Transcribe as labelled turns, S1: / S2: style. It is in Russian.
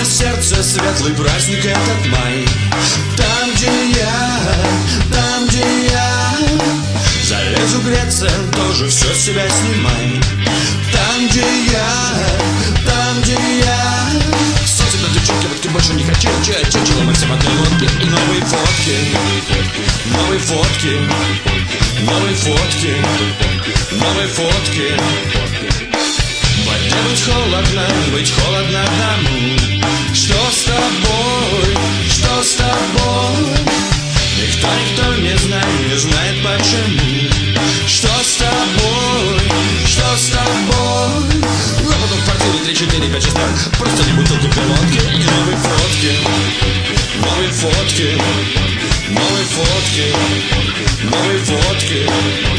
S1: сердце светлый праздник этот май. Там, где я залезу греться, тоже все с себя снимай. Там, где я солнце на девчонке, водки больше не хочу. Чучело Максим одной лодки. И новые фотки, новые фотки, новые фотки, новые фотки. В воде быть холодно одному. Что с тобой, что с тобой? Никто не знает почему. Что с тобой, что с тобой? Ну а потом в квартире 3, 4, 5, 6 лет. Просто не бутылку пилотки. И новые фотки, новые фотки, новые фотки, новые фотки.